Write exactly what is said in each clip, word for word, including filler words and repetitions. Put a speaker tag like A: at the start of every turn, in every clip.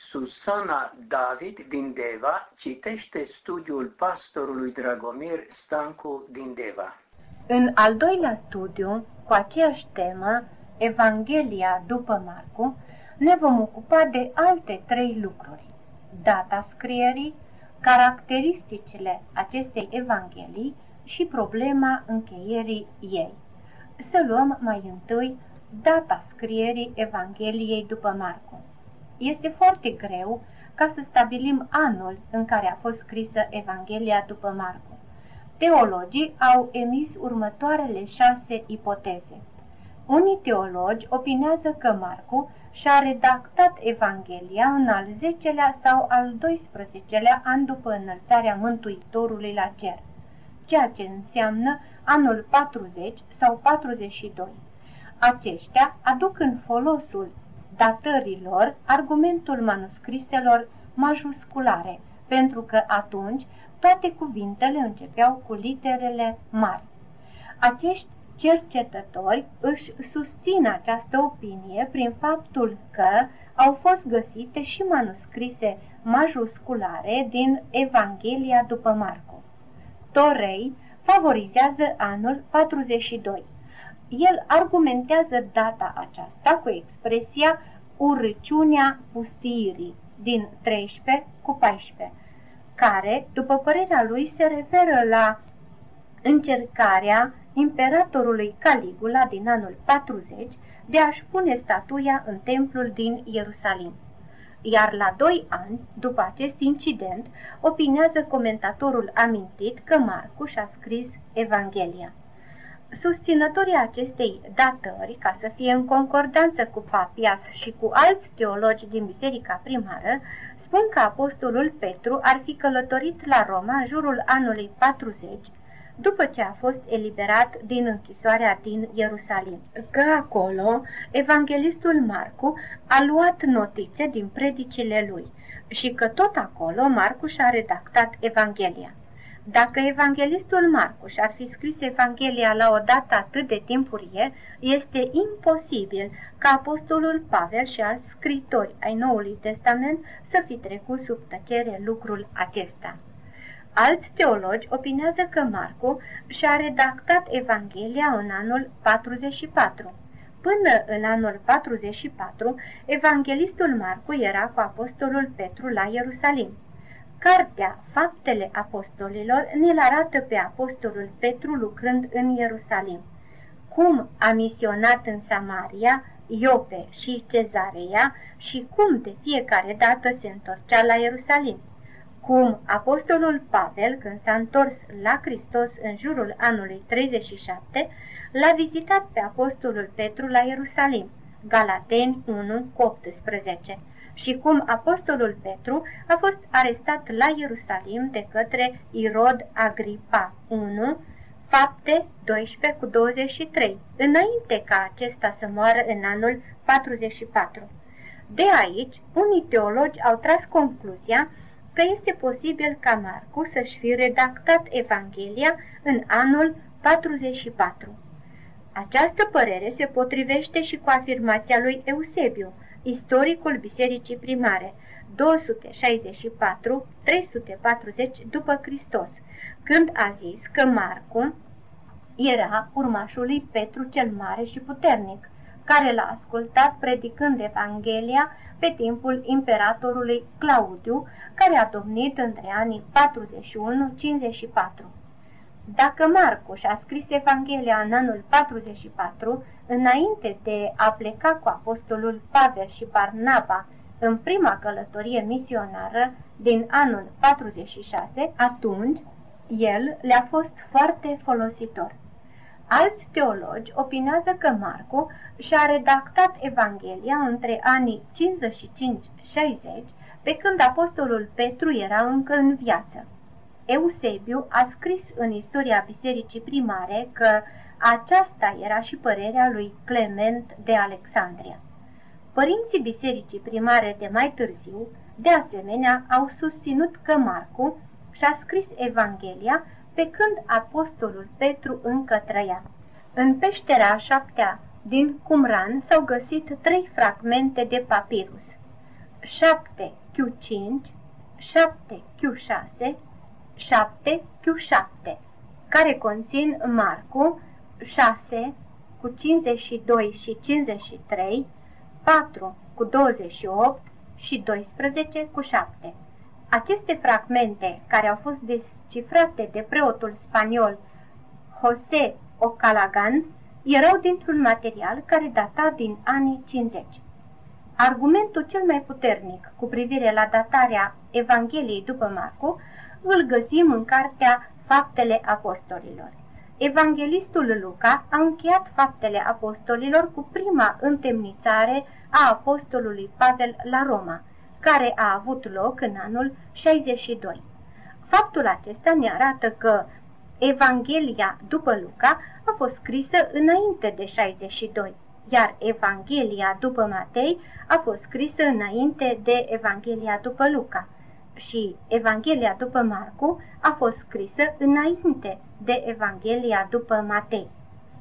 A: Susana David din Deva citește studiul pastorului Dragomir Stancu din Deva.
B: În al doilea studiu, cu aceeași temă, Evanghelia după Marcu, ne vom ocupa de alte trei lucruri: data scrierii, caracteristicile acestei evanghelii și problema încheierii ei. Să luăm mai întâi data scrierii Evangheliei după Marcu. Este foarte greu ca să stabilim anul în care a fost scrisă Evanghelia după Marcu. Teologii au emis următoarele șase ipoteze. Unii teologi opinează că Marcu și-a redactat Evanghelia în al zecelea sau al doisprezecelea an după înălțarea Mântuitorului la cer, ceea ce înseamnă anul patruzeci sau patruzeci și doi. Aceștia aduc în folosul datărilor argumentul manuscriselor majusculare, pentru că atunci toate cuvintele începeau cu literele mari. Acești cercetători își susțin această opinie prin faptul că au fost găsite și manuscrise majusculare din Evanghelia după Marcu. Torrey favorizează anul patruzeci și doi. El argumentează data aceasta cu expresia urăciunea pustiirii din treisprezece cu paisprezece, care, după părerea lui, se referă la încercarea imperatorului Caligula din anul patruzeci de a-și pune statuia în templul din Ierusalim. Iar la doi ani, după acest incident, opinează comentatorul amintit că Marcu și-a scris Evanghelia. Susținătorii acestei datări, ca să fie în concordanță cu Papias și cu alți teologi din biserica primară, spun că apostolul Petru ar fi călătorit la Roma în jurul anului patruzeci, după ce a fost eliberat din închisoarea din Ierusalim, că acolo evanghelistul Marcu a luat notițe din predicile lui și că tot acolo Marcu și-a redactat Evanghelia. Dacă evanghelistul Marcu și-ar fi scris Evanghelia la o dată atât de timpurie, este imposibil ca apostolul Pavel și alți scritori ai Noului Testament să fi trecut sub tăcere lucrul acesta. Alți teologi opinează că Marcu și-a redactat Evanghelia în anul patruzeci și patru. Până în anul patruzeci și patru, evanghelistul Marcu era cu apostolul Petru la Ierusalim. Cartea Faptele Apostolilor ne-l arată pe apostolul Petru lucrând în Ierusalim, cum a misionat în Samaria, Iope și Cezarea și cum de fiecare dată se întorcea la Ierusalim, cum apostolul Pavel, când s-a întors la Hristos în jurul anului treizeci și șapte, l-a vizitat pe apostolul Petru la Ierusalim, Galateni unu cu optsprezece, și cum apostolul Petru a fost arestat la Ierusalim de către Irod Agripa unu, Fapte doisprezece cu douăzeci și trei, înainte ca acesta să moară în anul patruzeci și patru. De aici, unii teologi au tras concluzia că este posibil ca Marcu să-și fi redactat Evanghelia în anul patruzeci și patru. Această părere se potrivește și cu afirmația lui Eusebiu, istoricul bisericii primare, două sute șaizeci și patru - trei sute patruzeci după Hristos, când a zis că Marcu era urmașul lui Petru cel mare și puternic, care l-a ascultat predicând Evanghelia pe timpul imperatorului Claudiu, care a domnit între anii patruzeci și unu - cincizeci și patru. Dacă Marcu și-a scris Evanghelia în anul patruzeci și patru, înainte de a pleca cu apostolul Pavel și Barnaba în prima călătorie misionară din anul patruzeci și șase, atunci el le-a fost foarte folositor. Alți teologi opinează că Marcu și-a redactat Evanghelia între anii cincizeci și cinci - șaizeci, pe când apostolul Petru era încă în viață. Eusebiu a scris în istoria bisericii primare că aceasta era și părerea lui Clement de Alexandria. Părinții bisericii primare de mai târziu, de asemenea, au susținut că Marcu și-a scris Evanghelia pe când apostolul Petru încă trăia. În peștera a șaptea din Qumran s-au găsit trei fragmente de papirus. șapte Q cinci, șapte Q șase, șapte Q șapte, care conțin Marcu șase cu cincizeci și doi și cincizeci și trei, patru cu douăzeci și opt și doisprezece cu șapte. Aceste fragmente, care au fost descifrate de preotul spaniol José Ocalagan, erau dintr-un material care data din anii cincizeci. Argumentul cel mai puternic cu privire la datarea Evangheliei după Marcu îl găsim în cartea Faptele Apostolilor. Evanghelistul Luca a încheiat Faptele Apostolilor cu prima întemnițare a apostolului Pavel la Roma, care a avut loc în anul șaizeci și doi. Faptul acesta ne arată că Evanghelia după Luca a fost scrisă înainte de șaizeci și doi, iar Evanghelia după Matei a fost scrisă înainte de Evanghelia după Luca și Evanghelia după Marcu a fost scrisă înainte de Evanghelia după Matei.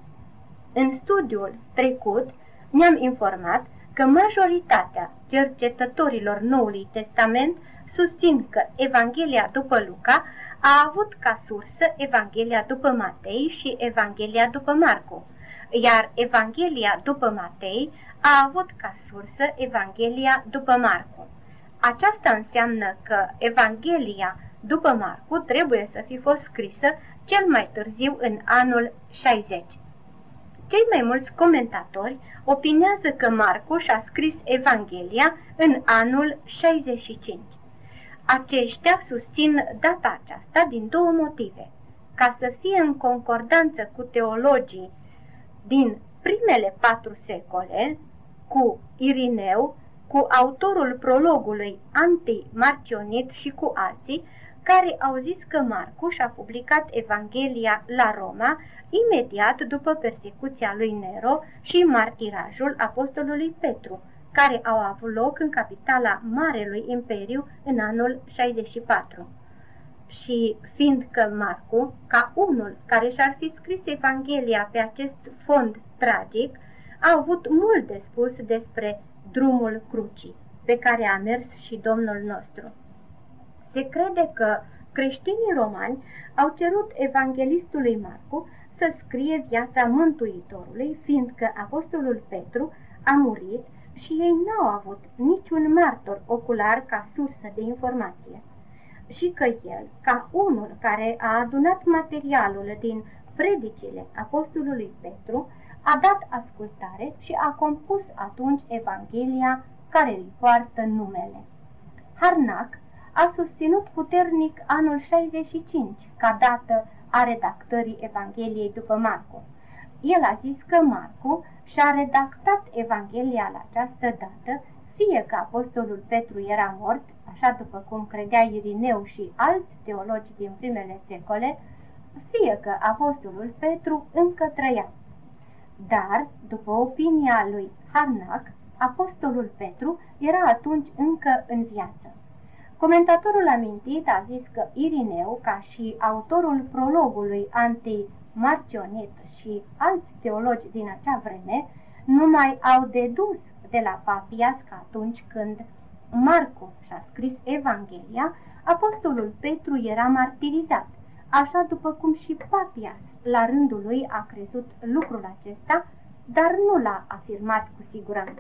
B: În studiul trecut ne-am informat că majoritatea cercetătorilor Noului Testament susțin că Evanghelia după Luca a avut ca sursă Evanghelia după Matei și Evanghelia după Marcu, iar Evanghelia după Matei a avut ca sursă Evanghelia după Marcu. Aceasta înseamnă că Evanghelia după Marcu trebuie să fi fost scrisă cel mai târziu în anul șaizeci. Cei mai mulți comentatori opinează că Marcu și-a scris Evanghelia în anul șaizeci și cinci. Aceștia susțin data aceasta din două motive: ca să fie în concordanță cu teologii din primele patru secole, cu Irineu, cu autorul prologului Antimarcionit și cu alții, care au zis că Marcu și-a publicat Evanghelia la Roma imediat după persecuția lui Nero și martirajul apostolului Petru, care au avut loc în capitala Marelui Imperiu în anul șaizeci și patru. Și fiindcă Marcu, ca unul care și-ar fi scris Evanghelia pe acest fond tragic, a avut mult de spus despre drumul crucii, pe care a mers și Domnul nostru. Se crede că creștinii romani au cerut evanghelistului Marcu să scrie viața Mântuitorului, fiindcă apostolul Petru a murit și ei n-au avut niciun martor ocular ca sursă de informație, și că el, ca unul care a adunat materialul din predicile apostolului Petru, a dat ascultare și a compus atunci Evanghelia care îi poartă numele. Harnac a susținut puternic anul șaizeci și cinci ca dată a redactării Evangheliei după Marcu. El a zis că Marcu și-a redactat Evanghelia la această dată, fie că apostolul Petru era mort, așa după cum credea Irineu și alți teologi din primele secole, fie că apostolul Petru încă trăia. Dar, după opinia lui Harnac, apostolul Petru era atunci încă în viață. Comentatorul amintit a zis că Irineu, ca și autorul prologului Antimarcionit și alți teologi din acea vreme, numai au dedus de la Papias că atunci când Marcu și-a scris Evanghelia, apostolul Petru era martirizat, așa după cum și Papias la rândul lui a crezut lucrul acesta, dar nu l-a afirmat cu siguranță.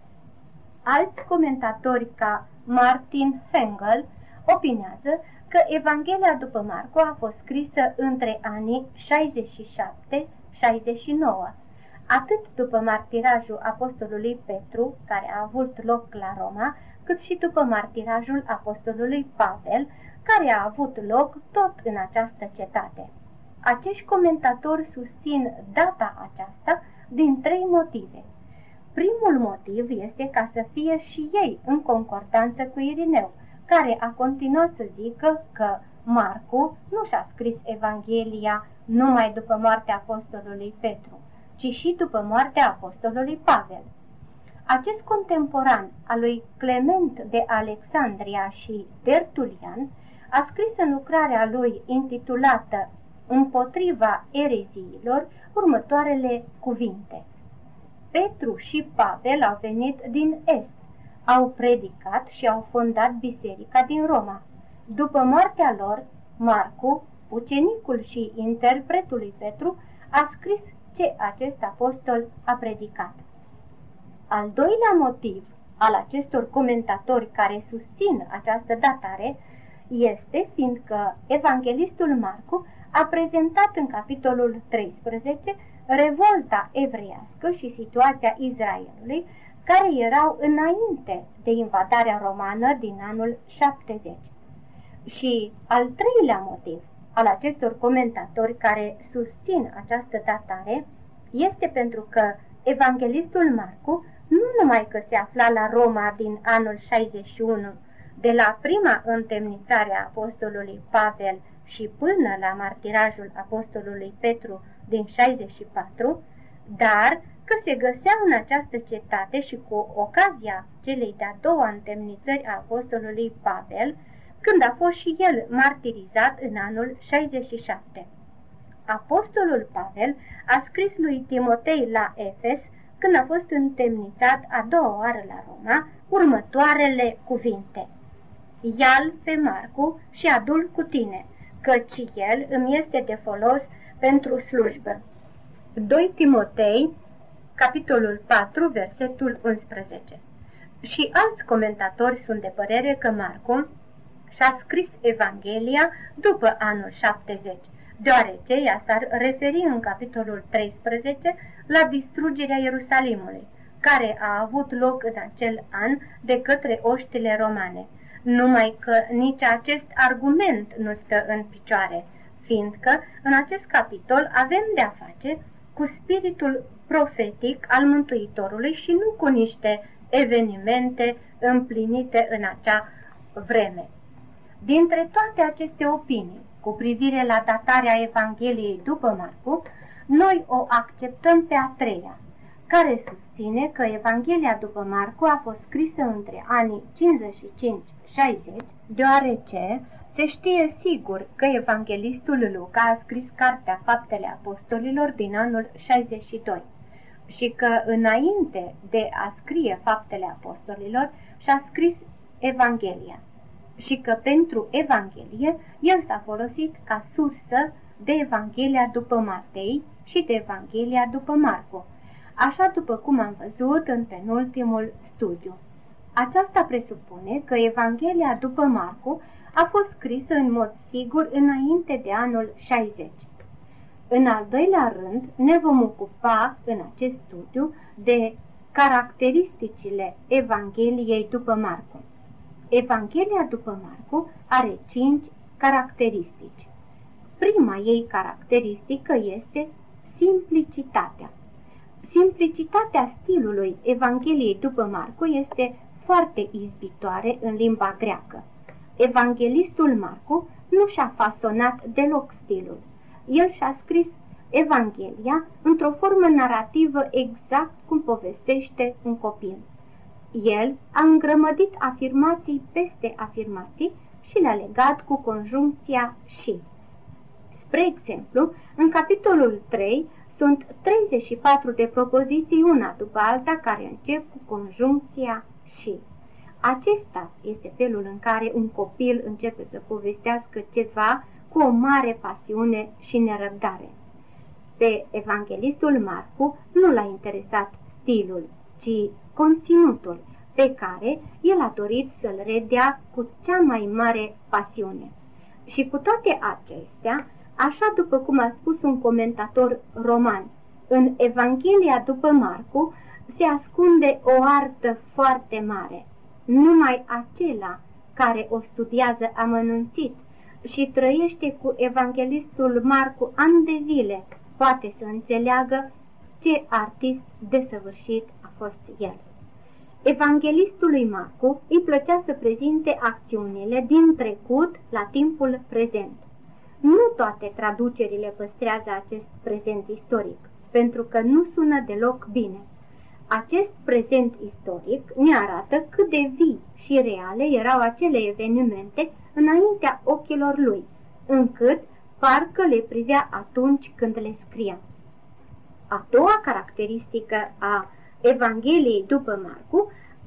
B: Alți comentatori ca Martin Hengel opinează că Evanghelia după Marcu a fost scrisă între anii șaizeci și șapte șaizeci și nouă, atât după martirajul apostolului Petru, care a avut loc la Roma, cât și după martirajul apostolului Pavel, care a avut loc tot în această cetate. Acești comentatori susțin data aceasta din trei motive. Primul motiv este ca să fie și ei în concordanță cu Irineu, care a continuat să zică că Marcu nu și-a scris Evanghelia numai după moartea apostolului Petru, ci și după moartea apostolului Pavel. Acest contemporan al lui Clement de Alexandria și Tertulian a scris în lucrarea lui intitulată Împotriva ereziilor următoarele cuvinte: Petru și Pavel au venit din est, au predicat și au fondat biserica din Roma. După moartea lor, Marcu, ucenicul și interpretul lui Petru, a scris ce acest apostol a predicat. Al doilea motiv al acestor comentatori care susțin această datare este fiindcă evanghelistul Marcu a prezentat în capitolul treisprezece revolta evreiască și situația Israelului, care erau înainte de invadarea romană din anul șaptezeci. Și al treilea motiv al acestor comentatori care susțin această datare este pentru că evanghelistul Marcu nu numai că se afla la Roma din anul șaizeci și unu, de la prima întemnițare a apostolului Pavel și până la martirajul apostolului Petru din șaizeci și patru, dar că se găsea în această cetate și cu ocazia celei de-a doua întemnițări a apostolului Pavel, când a fost și el martirizat în anul șaizeci și șapte. Apostolul Pavel a scris lui Timotei la Efes, când a fost întemnițat a doua oară la Roma, următoarele cuvinte: ia-l pe Marcu și adu-l cu tine, căci el îmi este de folos pentru slujbă. doi Timotei, capitolul patru, versetul unsprezece. Și alți comentatori sunt de părere că Marcu și-a scris Evanghelia după anul șaptezeci, deoarece ea s-ar referi în capitolul treisprezece la distrugerea Ierusalimului, care a avut loc în acel an de către oștile romane. Numai că nici acest argument nu stă în picioare, fiindcă în acest capitol avem de-a face cu spiritul profetic al Mântuitorului și nu cu niște evenimente împlinite în acea vreme. Dintre toate aceste opinii cu privire la datarea Evangheliei după Marcu, noi o acceptăm pe a treia, care susține că Evanghelia după Marcu a fost scrisă între anii cincizeci și cinci șaizeci, deoarece se știe sigur că evanghelistul Luca a scris Cartea Faptele Apostolilor din anul șaizeci și doi și că înainte de a scrie Faptele Apostolilor și-a scris Evanghelia și că pentru Evanghelie el s-a folosit ca sursă de Evanghelia după Matei și de Evanghelia după Marcu, așa după cum am văzut în penultimul studiu. Aceasta presupune că Evanghelia după Marcu a fost scrisă în mod sigur înainte de anul șaizeci. În al doilea rând, ne vom ocupa în acest studiu de caracteristicile Evangheliei după Marcu. Evanghelia după Marcu are cinci caracteristici. Prima ei caracteristică este simplicitatea. Simplicitatea stilului Evangheliei după Marcu este foarte izbitoare în limba greacă. Evanghelistul Marcu nu și-a fasonat deloc stilul. El și-a scris Evanghelia într-o formă narrativă exact cum povestește un copil. El a îngrămădit afirmații peste afirmații și le-a legat cu conjuncția și. Spre exemplu, în capitolul trei sunt treizeci și patru de propoziții una după alta care încep cu conjuncția și. Acesta este felul în care un copil începe să povestească ceva cu o mare pasiune și nerăbdare. Pe evanghelistul Marcu nu l-a interesat stilul, ci conținutul, pe care el a dorit să-l redea cu cea mai mare pasiune. Și cu toate acestea, așa după cum a spus un comentator roman, în Evanghelia după Marcu se ascunde o artă foarte mare. Numai acela care o studiază amănunțit și trăiește cu evanghelistul Marcu ani de zile poate să înțeleagă ce artist desăvârșit a fost el. Evanghelistului Marcu îi plăcea să prezinte acțiunile din trecut la timpul prezent. Nu toate traducerile păstrează acest prezent istoric, pentru că nu sună deloc bine. Acest prezent istoric ne arată cât de vii și reale erau acele evenimente înaintea ochilor lui, încât parcă le privea atunci când le scria. A doua caracteristică a Evangheliei după Marcu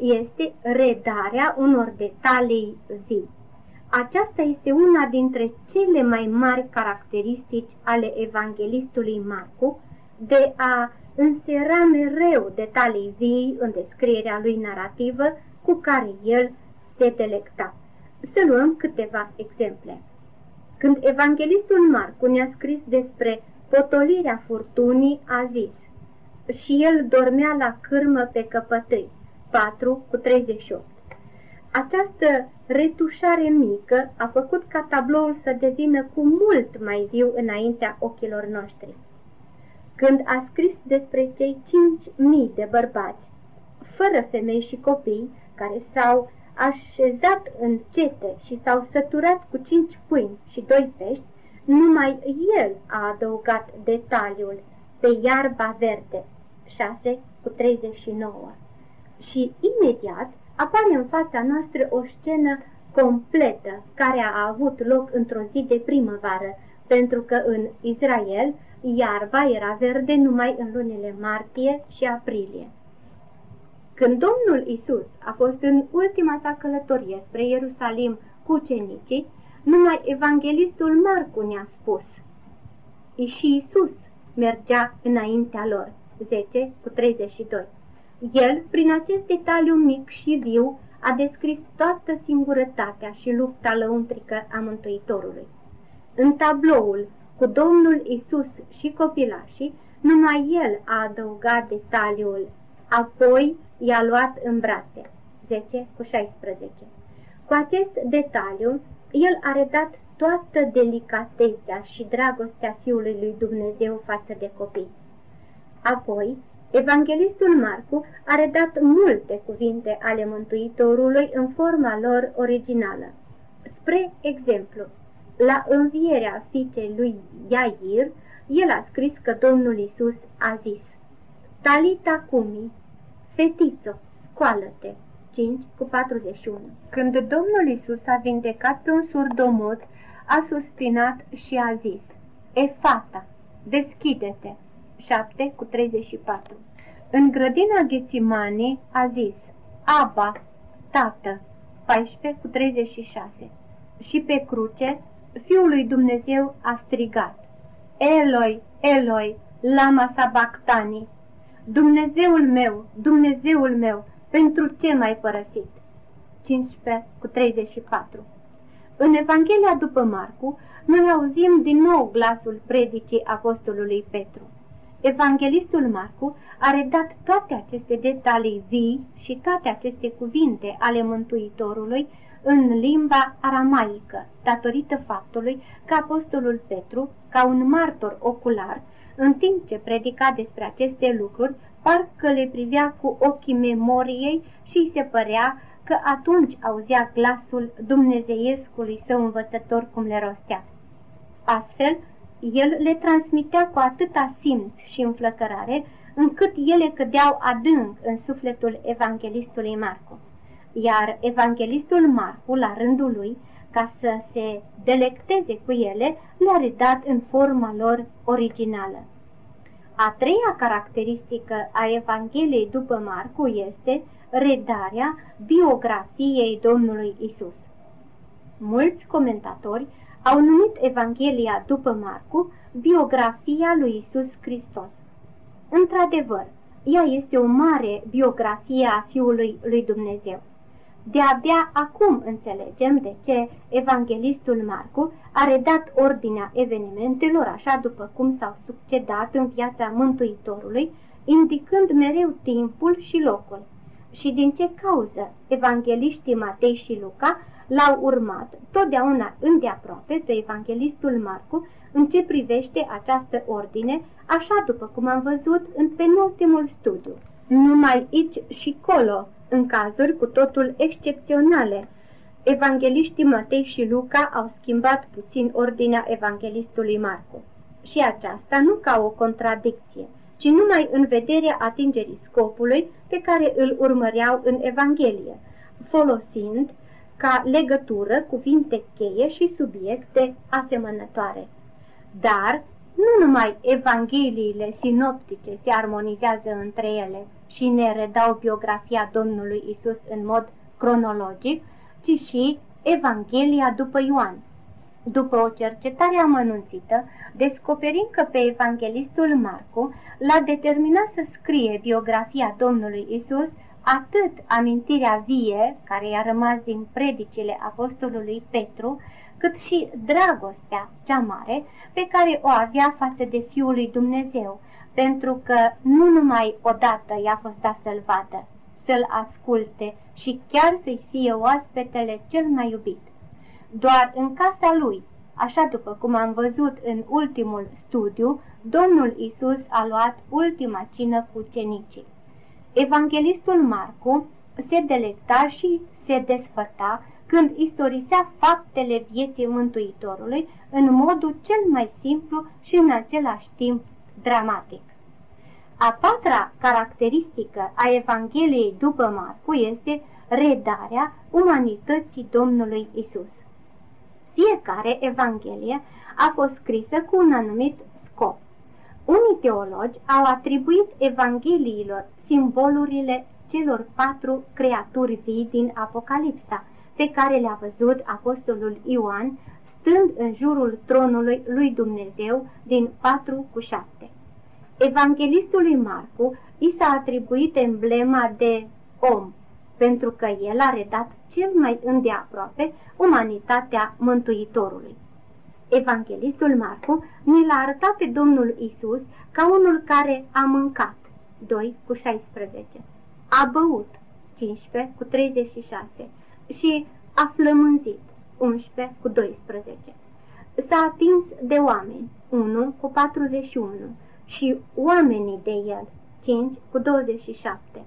B: este redarea unor detalii vii. Aceasta este una dintre cele mai mari caracteristici ale evanghelistului Marcu, de a însera mereu detalii vii în descrierea lui narrativă cu care el se delecta. Să luăm câteva exemple. Când evanghelistul Marcu ne-a scris despre potolirea furtunii, a zis: și el dormea la cârmă pe căpătâi, patru cu treizeci și opt. Această retușare mică a făcut ca tabloul să devină cu mult mai viu înaintea ochilor noștri. Când a scris despre cei cinci mii de bărbați, fără femei și copii, care s-au așezat în cete și s-au săturat cu cinci pâini și doi pești, numai el a adăugat detaliul pe iarba verde, șase cu treizeci și nouă. Și imediat apare în fața noastră o scenă completă care a avut loc într-o zi de primăvară, pentru că în Israel iarba era verde numai în lunile martie și aprilie. Când Domnul Isus a fost în ultima sa călătorie spre Ierusalim cu ucenicii, numai evanghelistul Marcu ne-a spus: și Isus mergea înaintea lor, zece cu treizeci și doi. El, prin acest detaliu mic și viu, a descris toată singurătatea și lupta lăuntrică a Mântuitorului. În tabloul cu Domnul Isus și copilașii, numai el a adăugat detaliul, apoi i-a luat în brațe, zece cu șaisprezece. Cu acest detaliu, el a redat toată delicatețea și dragostea Fiului lui Dumnezeu față de copii. Apoi, evanghelistul Marcu a redat multe cuvinte ale Mântuitorului în forma lor originală. Spre exemplu, la învierea fiicei lui Iair, el a scris că Domnul Isus a zis: Talita cumi, fetițo, scoală-te, cinci cu patruzeci și unu. Când Domnul Isus a vindecat pe un surdomut, a suspinat și a zis: Efata, deschide-te, șapte cu treizeci și patru. În grădina Ghețimanii a zis: Aba, Tată, paisprezece cu treizeci și șase. Și pe cruce, Fiul lui Dumnezeu a strigat: Eloi, Eloi, lama sabactani, Dumnezeul meu, Dumnezeul meu, pentru ce m-ai părăsit? cincisprezece cu treizeci și patru. În Evanghelia după Marcu, noi auzim din nou glasul predicii apostolului Petru. Evanghelistul Marcu a redat toate aceste detalii vii și toate aceste cuvinte ale Mântuitorului în limba aramaică, datorită faptului că apostolul Petru, ca un martor ocular, în timp ce predica despre aceste lucruri, parcă le privea cu ochii memoriei și îi se părea că atunci auzea glasul dumnezeiescului său învățător cum le rostea. Astfel, el le transmitea cu atâta simț și înflăcărare, încât ele cădeau adânc în sufletul evanghelistului Marcu. Iar evanghelistul Marcu, la rândul lui, ca să se delecteze cu ele, le-a redat în forma lor originală. A treia caracteristică a Evangheliei după Marcu este redarea biografiei Domnului Isus. Mulți comentatori au numit Evanghelia după Marcu biografia lui Isus Hristos. Într-adevăr, ea este o mare biografie a Fiului lui Dumnezeu. De-abia acum înțelegem de ce evanghelistul Marcu a redat ordinea evenimentelor așa după cum s-au succedat în viața Mântuitorului, indicând mereu timpul și locul. Și din ce cauză evangheliștii Matei și Luca l-au urmat totdeauna îndeaproape pe evanghelistul Marcu în ce privește această ordine, așa după cum am văzut în penultimul studiu. Numai aici și colo, în cazuri cu totul excepționale, evangheliștii Matei și Luca au schimbat puțin ordinea evanghelistului Marcu. Și aceasta nu ca o contradicție, ci numai în vederea atingerii scopului pe care îl urmăreau în Evanghelie, folosind ca legătură cuvinte cheie și subiecte asemănătoare. Dar nu numai evangheliile sinoptice se armonizează între ele, și ne redau biografia Domnului Isus în mod cronologic, ci și Evanghelia după Ioan. După o cercetare amănunțită, descoperim că pe evanghelistul Marcu l-a determinat să scrie biografia Domnului Isus atât amintirea vie, care i-a rămas din predicile apostolului Petru, cât și dragostea cea mare pe care o avea față de Fiul lui Dumnezeu, pentru că nu numai odată i-a fost dat să-l vadă, să-l asculte și chiar să-i fie oaspetele cel mai iubit. Doar în casa lui, așa după cum am văzut în ultimul studiu, Domnul Isus a luat ultima cină cu ucenicii. Evanghelistul Marcu se delecta și se desfăta când istorisea faptele vieții Mântuitorului în modul cel mai simplu și în același timp dramatic. A patra caracteristică a Evangheliei după Marcu este redarea umanității Domnului Isus. Fiecare Evanghelie a fost scrisă cu un anumit scop. Unii teologi au atribuit Evangheliilor simbolurile celor patru creaturi vii din Apocalipsa, pe care le-a văzut apostolul Ioan stând în jurul tronului lui Dumnezeu din patru cu șapte. Evanghelistului Marcu i s-a atribuit emblema de om, pentru că el a redat cel mai îndeaproape umanitatea Mântuitorului. Evanghelistul Marcu ne l-a arătat pe Domnul Isus ca unul care a mâncat, doi cu șaisprezece, a băut, cincisprezece cu treizeci și șase, și a flămânzit, unsprezece cu doisprezece. S-a atins de oameni, unu cu patruzeci și unu, și oamenii de el, cinci cu douăzeci și șapte.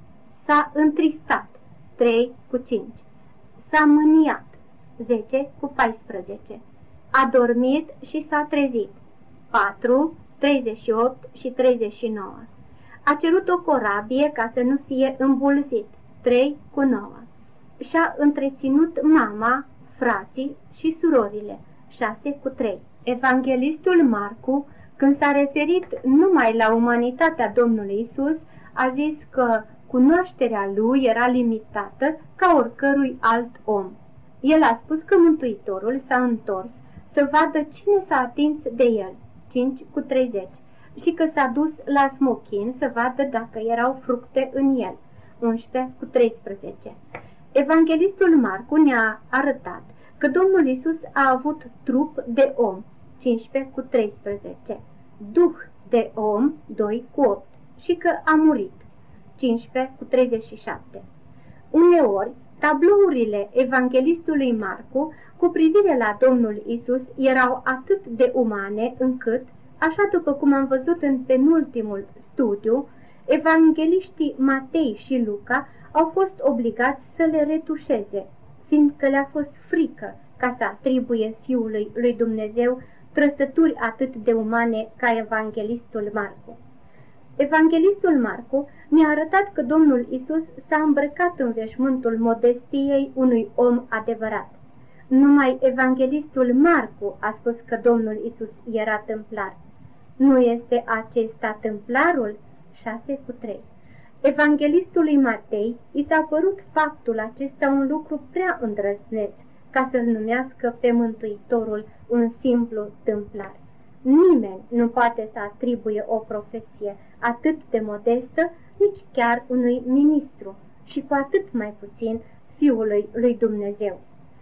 B: S-a întristat, trei cu cinci. S-a mâniat, zece cu paisprezece. A dormit și s-a trezit, patru, treizeci și opt și treizeci și nouă. A cerut o corabie ca să nu fie îmbulzit, trei cu nouă. Și-a întreținut mama, frații și surorile, șase cu trei. Evanghelistul Marcu, când s-a referit numai la umanitatea Domnului Isus, a zis că cunoașterea lui era limitată ca oricărui alt om. El a spus că Mântuitorul s-a întors să vadă cine s-a atins de el, cinci cu treizeci, și că s-a dus la smochin să vadă dacă erau fructe în el, unsprezece cu treisprezece. Evanghelistul Marcu ne-a arătat că Domnul Isus a avut trup de om, cincisprezece cu treisprezece, duh de om, doi cu opt, și că a murit, cincisprezece cu treizeci și șapte. Uneori, tablourile evanghelistului Marcu cu privire la Domnul Isus erau atât de umane încât, așa după cum am văzut în penultimul studiu, evangheliștii Matei și Luca au fost obligați să le retușeze, fiindcă le-a fost frică ca să atribuie Fiului lui Dumnezeu trăsături atât de umane ca evanghelistul Marcu. Evanghelistul Marcu ne-a arătat că Domnul Isus s-a îmbrăcat în veșmântul modestiei unui om adevărat. Numai evanghelistul Marcu a spus că Domnul Isus era tâmplar. Nu este acesta tâmplarul? șase cu trei. Evanghelistului Matei i s-a părut faptul acesta un lucru prea îndrăzneț ca să-l numească pe Mântuitorul un simplu tâmplar. Nimeni nu poate să atribuie o profesie atât de modestă, nici chiar unui ministru, și cu atât mai puțin Fiului lui Dumnezeu.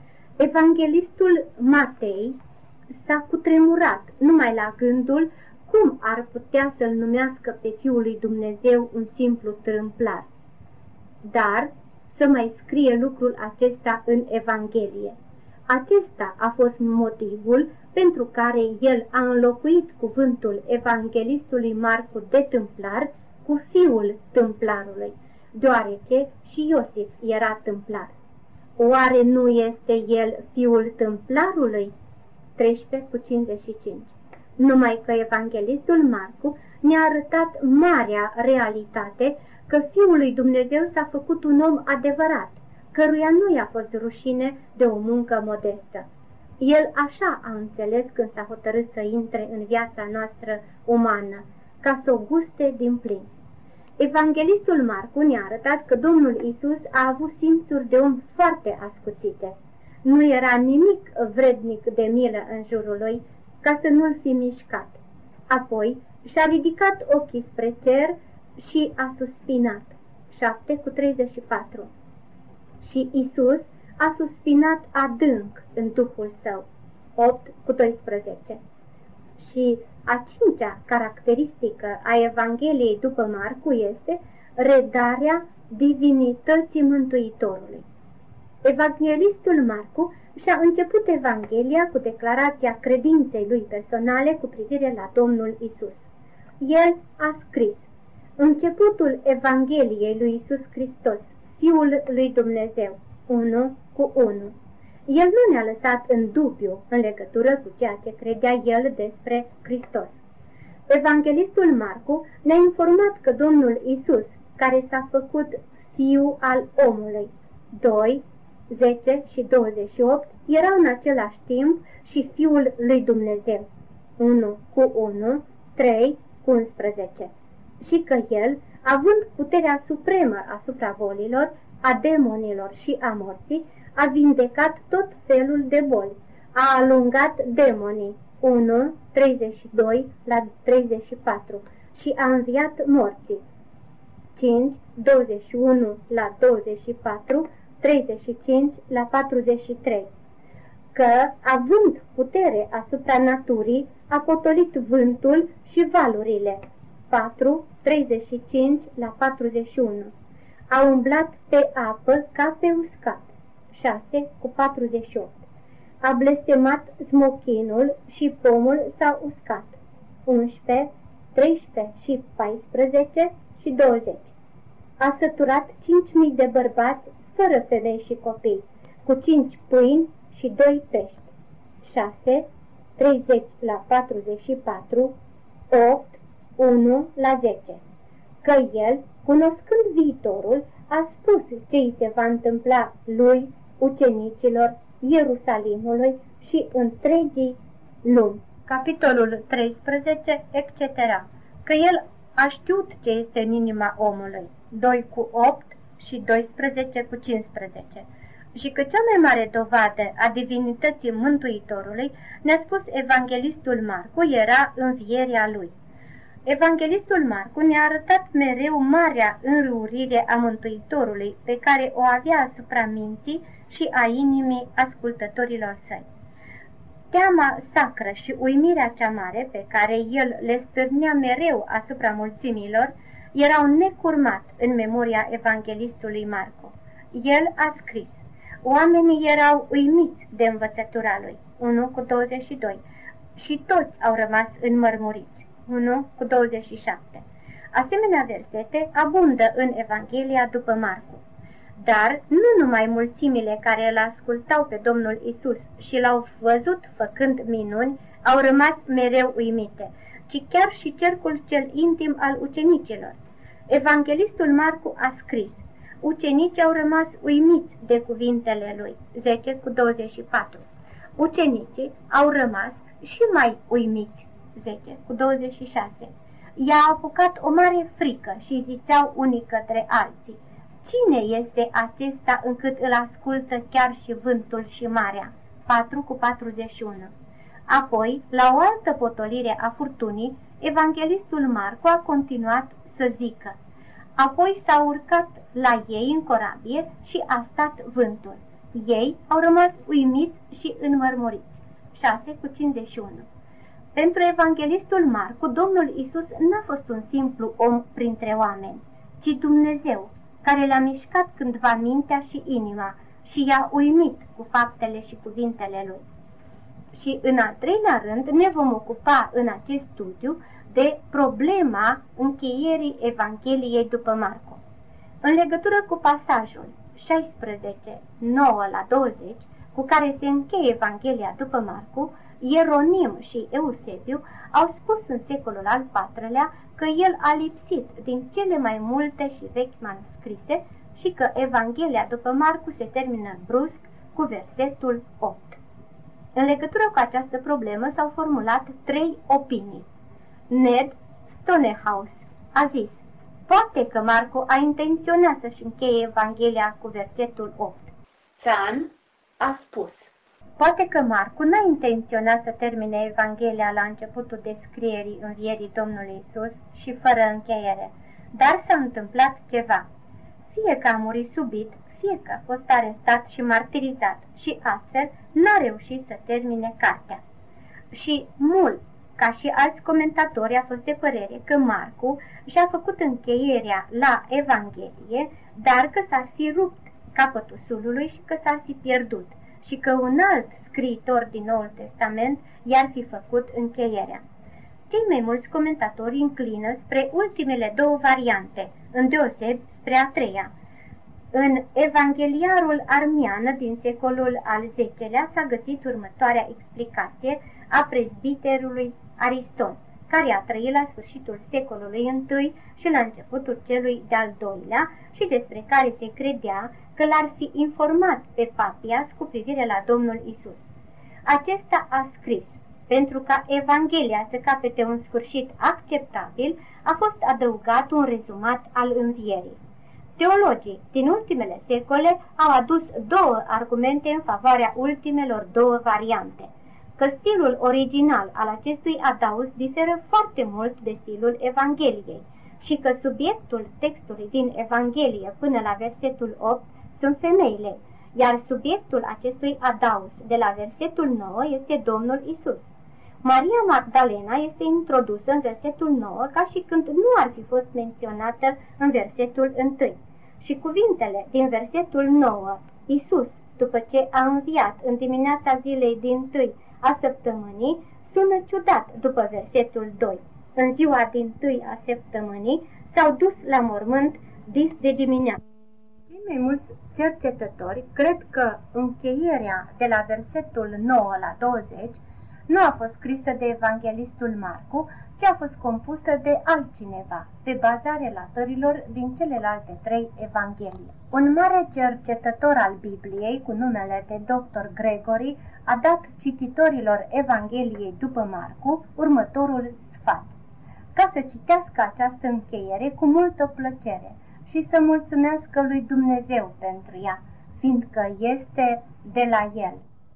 B: Evanghelistul Matei s-a cutremurat numai la gândul cum ar putea să-l numească pe Fiul lui Dumnezeu un simplu tâmplar. Dar să mai scrie lucrul acesta în Evanghelie. Acesta a fost motivul pentru care el a înlocuit cuvântul evanghelistului Marcu de tâmplar cu fiul tâmplarului, deoarece și Iosif era tâmplar. Oare nu este el fiul tâmplarului? treisprezece cu cincizeci și cinci. Numai că evanghelistul Marcu ne-a arătat marea realitate că Fiul lui Dumnezeu s-a făcut un om adevărat, căruia nu i-a fost rușine de o muncă modestă. El așa a înțeles când s-a hotărât să intre în viața noastră umană, ca să o guste din plin. Evanghelistul Marcu ne-a arătat că Domnul Isus a avut simțuri de om foarte ascuțite. Nu era nimic vrednic de milă în jurul lui ca să nu-l fi mișcat. Apoi și-a ridicat ochii spre cer și a suspinat. șapte cu treizeci și patru. Și Isus a suspinat adânc în Duhul său. opt cu doisprezece. Și a cincea caracteristică a Evangheliei după Marcu este redarea divinității Mântuitorului. Evanghelistul Marcu și-a început Evanghelia cu declarația credinței lui personale cu privire la Domnul Isus. El a scris: începutul Evangheliei lui Isus Hristos, Fiul lui Dumnezeu, unu cu unu. El nu ne-a lăsat în dubiu în legătură cu ceea ce credea el despre Hristos. Evanghelistul Marcu ne-a informat că Domnul Isus, care s-a făcut Fiul al omului, doi, zece și douăzeci și opt, era în același timp și Fiul lui Dumnezeu, unu cu unu, trei cu unsprezece, și că el, având puterea supremă asupra bolilor, a demonilor și a morții, a vindecat tot felul de boli, a alungat demonii, unu, treizeci și doi la treizeci și patru, și a înviat morții, cinci, douăzeci și unu la douăzeci și patru, treizeci și cinci la patruzeci și trei, că, având putere asupra naturii, a potolit vântul și valurile, patru, treizeci și cinci la patruzeci și unu, a umblat pe apă ca pe uscat, șase cu patruzeci și opt, a blestemat smochinul și pomul s-a uscat, unsprezece, treisprezece și paisprezece și douăzeci, a săturat cinci mii de bărbați fără femei și copii, cu cinci pâini și doi pești, șase, treizeci la patruzeci și patru, opt, unu la zece, că el, cunoscând viitorul, a spus ce îi se va întâmpla lui, ucenicilor, Ierusalimului și întregii lumi. Capitolul treisprezece, et cetera. Că el a știut ce este în inima omului, doi cu opt și doisprezece cu cincisprezece, și că cea mai mare dovadă a divinității Mântuitorului, ne-a spus Evanghelistul Marcu, era învierea lui. Evanghelistul Marcu ne-a arătat mereu marea înrăurire a Mântuitorului pe care o avea asupra minții și a inimii ascultătorilor săi. Teama sacră și uimirea cea mare pe care el le stârnea mereu asupra mulțimilor erau necurmat în memoria Evanghelistului Marcu. El a scris: oamenii erau uimiți de învățătura lui, unu cu douăzeci și doi, și toți au rămas înmărmuriți, unu cu douăzeci și șapte. Asemenea versete abundă în Evanghelia după Marcu. Dar nu numai mulțimile care îl ascultau pe Domnul Isus și l-au văzut făcând minuni au rămas mereu uimite, ci chiar și cercul cel intim al ucenicilor. Evanghelistul Marcu a scris: ucenicii au rămas uimiți de cuvintele lui, zece cu douăzeci și patru. Ucenicii au rămas și mai uimiți, zece cu douăzeci și șase. I-a apucat o mare frică și ziceau unii către alții: cine este acesta încât îl ascultă chiar și vântul și marea? patru cu patruzeci și unu. Apoi, la o altă potolire a furtunii, Evanghelistul Marcu a continuat să zică: apoi s-a urcat la ei în corabie și a stat vântul. Ei au rămas uimiți și înmărmuriți. șase cu cincizeci și unu. Pentru Evanghelistul Marcu, Domnul Isus n-a fost un simplu om printre oameni, ci Dumnezeu, care le-a mișcat cândva mintea și inima și i-a uimit cu faptele și cuvintele lui. Și în al treilea rând ne vom ocupa în acest studiu de problema încheierii Evangheliei după Marcu. În legătură cu pasajul șaisprezece, nouă la douăzeci, cu care se încheie Evanghelia după Marcu, Ieronim și Eusebiu au spus în secolul al patrulea că el a lipsit din cele mai multe și vechi manuscrise și că Evanghelia după Marcu se termină brusc cu versetul opt. În legătură cu această problemă s-au formulat trei opinii. Ned Stonehouse a zis: Poate că Marcu a intenționat să-și încheie Evanghelia cu versetul opt.
C: Țan a spus.
B: Poate că Marcu n-a intenționat să termine Evanghelia la începutul descrierii învierii Domnului Isus și fără încheiere, dar s-a întâmplat ceva. Fie că a murit subit, fie că a fost arestat și martirizat și astfel n-a reușit să termine cartea. Și mult, ca și alți comentatori, a fost de părere că Marcu și-a făcut încheierea la Evanghelie, dar că s-ar fi rupt capătul sulului și că s-ar fi pierdut și că un alt scriitor din Noul Testament i-ar fi făcut încheierea. Cei mai mulți comentatori înclină spre ultimele două variante, îndeosebi spre a treia. În Evangheliarul Armian din secolul al zecelea s-a găsit următoarea explicație a prezbiterului Ariston, care a trăit la sfârșitul secolului întâi și la începutul celui de-al doilea și despre care se credea că l-ar fi informat pe Papias cu privire la Domnul Isus. Acesta a scris: pentru ca Evanghelia să capete un sfârșit acceptabil, a fost adăugat un rezumat al învierii. Teologii din ultimele secole au adus două argumente în favoarea ultimelor două variante: că stilul original al acestui adaus diferă foarte mult de stilul Evangheliei și că subiectul textului din Evanghelie până la versetul opt sunt femeile, iar subiectul acestui adaus de la versetul nouă este Domnul Isus. Maria Magdalena este introdusă în versetul nouă ca și când nu ar fi fost menționată în versetul unu. Și cuvintele din versetul nouă, Isus, după ce a înviat în dimineața zilei dintâi a săptămânii, sună ciudat după versetul doi. În ziua dintâi a săptămânii s-au dus la mormânt dis de dimineață. Cei mai mulți cercetători cred că încheierea de la versetul nouă la douăzeci nu a fost scrisă de evanghelistul Marcu, ci a fost compusă de altcineva, pe baza relatărilor din celelalte trei evanghelii. Un mare cercetător al Bibliei, cu numele de doctor Gregory, a dat cititorilor Evangheliei după Marcu următorul sfat: ca să citească această încheiere cu multă plăcere și să mulțumească lui Dumnezeu pentru ea, fiindcă este de la El.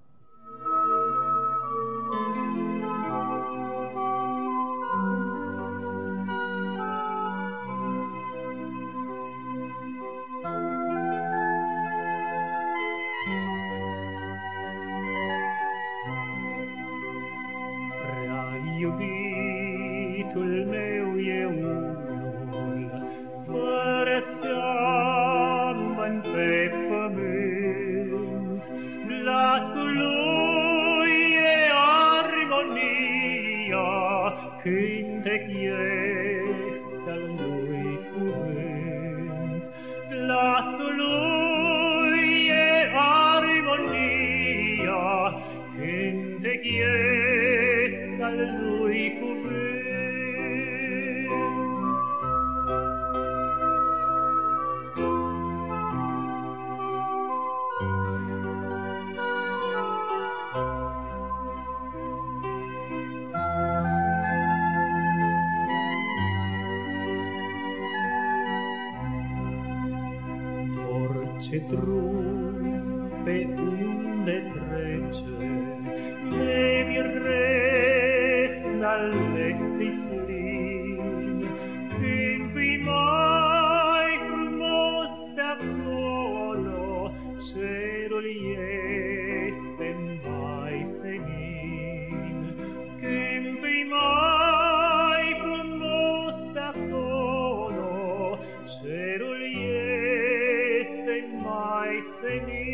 D: Iubitul meu e unul, fără seamăn pe pământ. Glasul lui e armonia, cântec este al lui cuvânt. Glasul lui e armonia, cântec este al lui cuvânt. Orice drum pe unde trece, de miresc alesii plin, când vii mai frumos de acolo, cerul este mai senin. Când vii mai frumos de acolo, cerul este mai senin.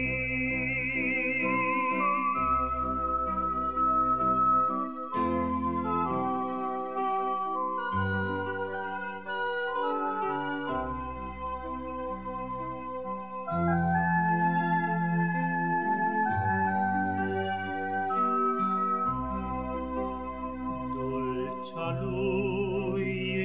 D: Dulcea lui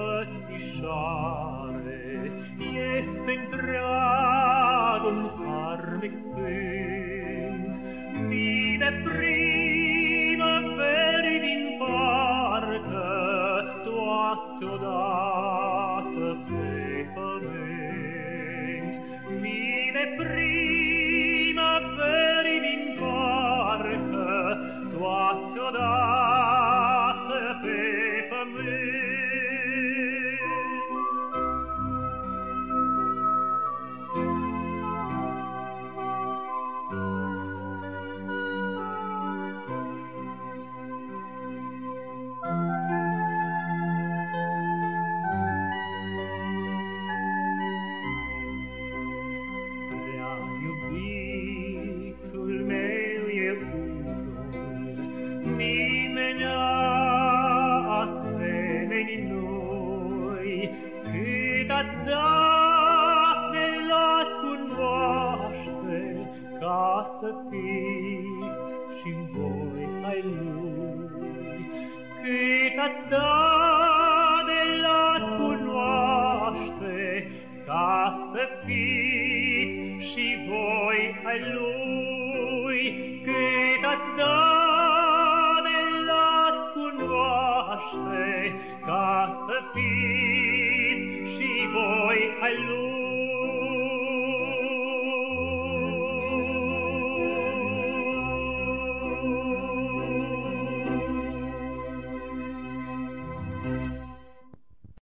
D: înfățișare este întreagă un farmec sfânt. Vine primăveri din parcă, toate odată fiți și voi ai Lui. Cât ați da de l-ați cunoaște, ca să fiți și voi ai Lui. Cât ați da de l-ați cunoaște, ca să fiți și voi ai Lui.